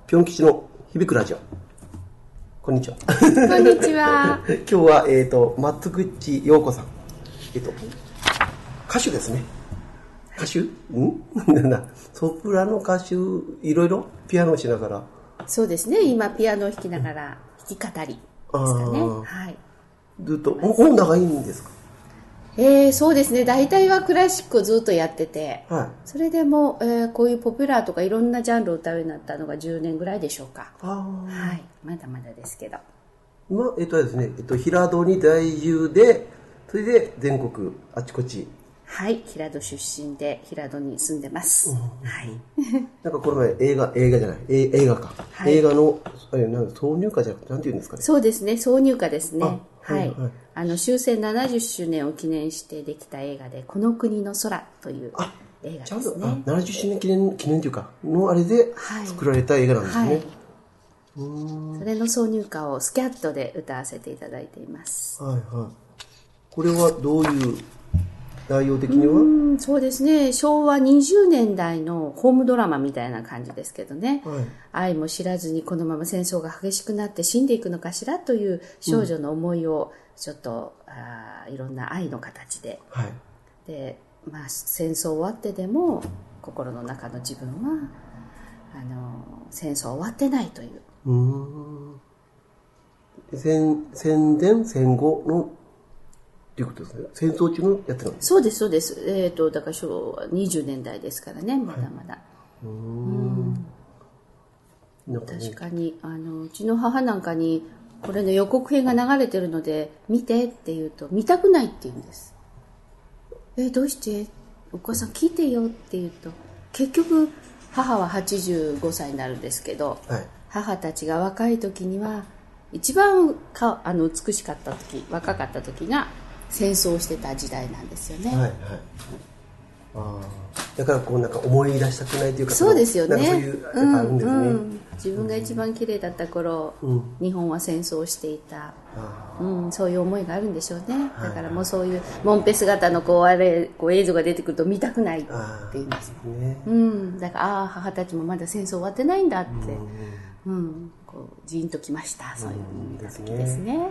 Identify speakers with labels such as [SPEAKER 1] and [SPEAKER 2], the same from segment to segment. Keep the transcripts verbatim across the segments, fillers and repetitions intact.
[SPEAKER 1] ぴょん吉の響くラジオ。こんにちは。
[SPEAKER 2] こんにちは。
[SPEAKER 1] 今日は、えっ、ー、と、松口陽子さん。えっ、ー、と、歌手ですね。歌手んなんだ、ソプラノ歌手、いろいろピアノをしながら。
[SPEAKER 2] そうですね、今ピアノを弾きながら弾き語りですかね。はい。
[SPEAKER 1] ずっと、もう長いんですか？
[SPEAKER 2] えー、そうですね、大体はクラシックをずっとやってて、
[SPEAKER 1] はい、
[SPEAKER 2] それでも、えー、こういうポピュラーとかいろんなジャンルを歌うようになったのがじゅうねんぐらいでしょうか。
[SPEAKER 1] あ、
[SPEAKER 2] はい、まだまだですけど。
[SPEAKER 1] 今、えっ、ー、とですね、えっ、ー、と、平戸に在住で、それで全国あちこち。
[SPEAKER 2] はい、平戸出身で平戸に住んでます。うん、はい。
[SPEAKER 1] なんかこの前映画、映画じゃない、え映画か。はい、映画の、あれ、なん挿入歌じゃなくて、なんていうんですかね。
[SPEAKER 2] そうですね、挿入歌ですね。はい、はい。
[SPEAKER 1] はい、
[SPEAKER 2] あの、終戦ななじゅっしゅうねんを記念してできた映画で、この国の空という映画ですね。
[SPEAKER 1] ちゃんと、あ、ななじゅっしゅうねん記念、記念というか、のあれで作られた映画なんですね。はいはい、
[SPEAKER 2] うーん、それの挿入歌をスキャットで歌わせていただいています。
[SPEAKER 1] はいはい。これはどういう内容的には？
[SPEAKER 2] うん、そうですね、昭和にじゅうねんだいのホームドラマみたいな感じですけどね、はい、愛も知らずにこのまま戦争が激しくなって死んでいくのかしらという少女の思いをちょっと、うん、あいろんな愛の形で、はい、で、まあ、戦争終わってでも心の中の自分はあの戦争終わってないという、うー
[SPEAKER 1] ん、戦戦前戦後のということですね。戦争中のやつなんですか？
[SPEAKER 2] そうですそうです。えっ、ー、とだから昭和にじゅうねんだいですからね、まだまだ。はい、うーん、なんかね、確かにあのうちの母なんかにこれの予告編が流れてるので見てって言うと見たくないって言うんです。えどうして？お母さん聞いてよって言うと、結局母ははちじゅうごさいになるんですけど、はい、母たちが若い時には一番かあの美しかった時、若かった時が戦争してた時代なんですよね。はいはい、
[SPEAKER 1] あ、だからこうなんか思い出したくないというか、
[SPEAKER 2] そうですよね。
[SPEAKER 1] なんかそういうあるんですね。うんうん、
[SPEAKER 2] 自分が一番綺麗だった頃、うん、日本は戦争をしていた、うん、そういう思いがあるんでしょうね。だからもうそういうモンペ姿のこうあれこう映像が出てくると見たくないって言います、ね。うん、だからああ母たちもまだ戦争終わってないんだって、うん、うん、こうジーンときました。そういう時ですね。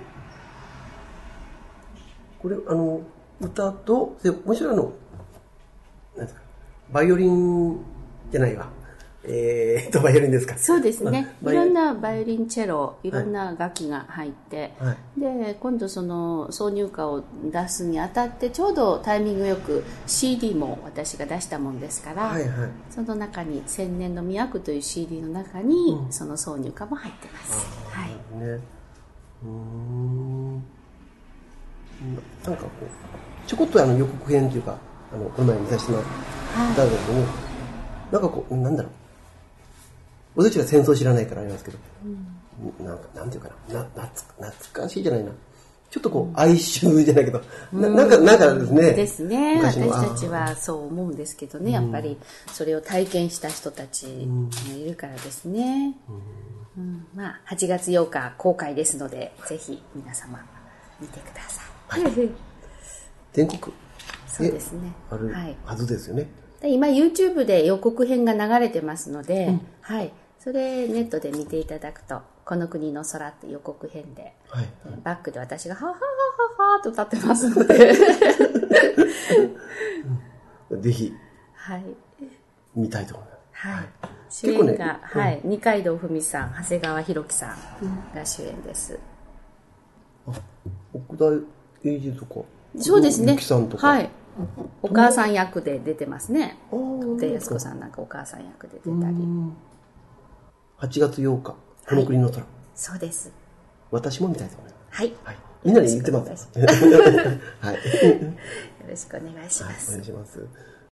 [SPEAKER 1] これあの歌ともちろんあのなんですか、バイオリンじゃないわ、えー、とバイオリンですか？
[SPEAKER 2] そうですね、いろんなバイオリン、チェロ、いろんな楽器が入って、はい、で今度その挿入歌を出すにあたってちょうどタイミングよく シーディー も私が出したもんですから、はいはい、その中に千年の都という シーディー の中に、うん、その挿入歌も入ってます。はい、ね、うー
[SPEAKER 1] ん、なんかこうちょこっとあの予告編というかあのこの前見させてもらったんですけど、はい、なんかこうなんだろう、私たちは戦争知らないからありますけど、うん、なんかなんていうかな、な懐かしいじゃないな、ちょっとこう哀愁じゃないけど、うん、な, なんかなんかですね。
[SPEAKER 2] ですね。私たちはそう思うんですけどね、やっぱりそれを体験した人たちがいるからですね。うんうん、まあはちがつようか公開ですので、ぜひ皆様見てください。はい、
[SPEAKER 1] 全国
[SPEAKER 2] そうですね。
[SPEAKER 1] あるはずですよね。
[SPEAKER 2] はい、今 YouTube で予告編が流れてますので、うん、はい、それネットで見ていただくと、この国の空って予告編で、はいはい、バックで私がハーハーハーハーと歌ってますので、
[SPEAKER 1] うん、ぜひ、
[SPEAKER 2] はい、
[SPEAKER 1] 見たいと思います。
[SPEAKER 2] はい。主演が、ね、はい、うん、二階堂ふみさん、長谷川博己さんが主演です。
[SPEAKER 1] あ、奥田英二とか。
[SPEAKER 2] そうですね。はい。お母さん役で出てますね。で、安子さんなんかお母さん役で出たり。
[SPEAKER 1] はちがつようか、この国の空。はい、
[SPEAKER 2] そうです。
[SPEAKER 1] 私も見たいと思います。
[SPEAKER 2] はい。
[SPEAKER 1] はい、みんなに言ってます。はい。よ
[SPEAKER 2] ろしくお願いします。
[SPEAKER 1] はい、お願いします。